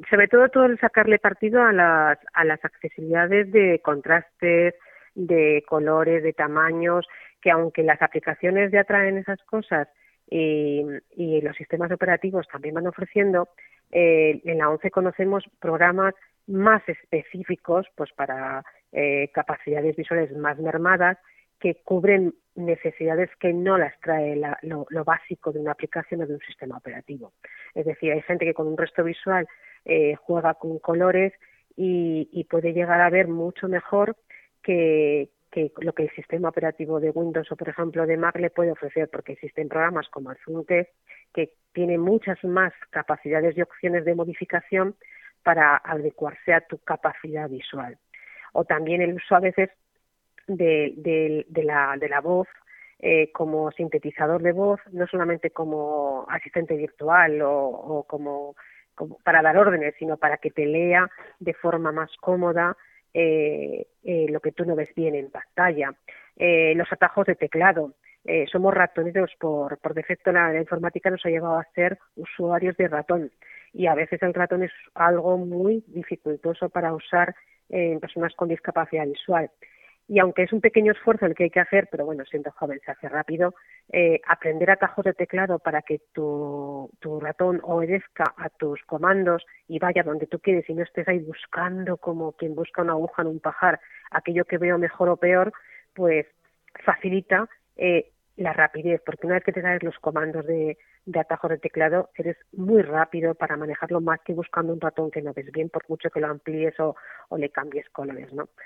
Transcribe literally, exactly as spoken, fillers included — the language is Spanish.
sobre todo todo el sacarle partido a las, a las accesibilidades de contrastes, de colores, de tamaños, que aunque las aplicaciones ya traen esas cosas y, y los sistemas operativos también van ofreciendo, eh, en la ONCE conocemos programas más específicos pues para eh, capacidades visuales más mermadas que cubren necesidades que no las trae la, lo, lo básico de una aplicación o de un sistema operativo. Es decir, hay gente que con un resto visual eh, juega con colores y, y puede llegar a ver mucho mejor que, que lo que el sistema operativo de Windows o, por ejemplo, de Mac le puede ofrecer, porque existen programas como el ZoomText que tienen muchas más capacidades y opciones de modificación para adecuarse a tu capacidad visual. O también el uso a veces de, de, de, la, de la voz eh, como sintetizador de voz, no solamente como asistente virtual o, o como, como para dar órdenes, sino para que te lea de forma más cómoda eh, eh, lo que tú no ves bien en pantalla. Eh, los atajos de teclado. Eh, somos ratoneros por, por defecto. La, la informática nos ha llevado a ser usuarios de ratón y a veces el ratón es algo muy dificultoso para usar eh, en personas con discapacidad visual. Y aunque es un pequeño esfuerzo el que hay que hacer, pero bueno, siendo joven se hace rápido, eh, aprender atajos de teclado para que tu, tu ratón obedezca a tus comandos y vaya donde tú quieres y no estés ahí buscando como quien busca una aguja en un pajar, aquello que veo mejor o peor, pues facilita eh, la rapidez, porque una vez que te sabes los comandos de, de atajos de teclado, eres muy rápido para manejarlo más que buscando un ratón que no ves bien, por mucho que lo amplíes o, o le cambies colores, ¿no?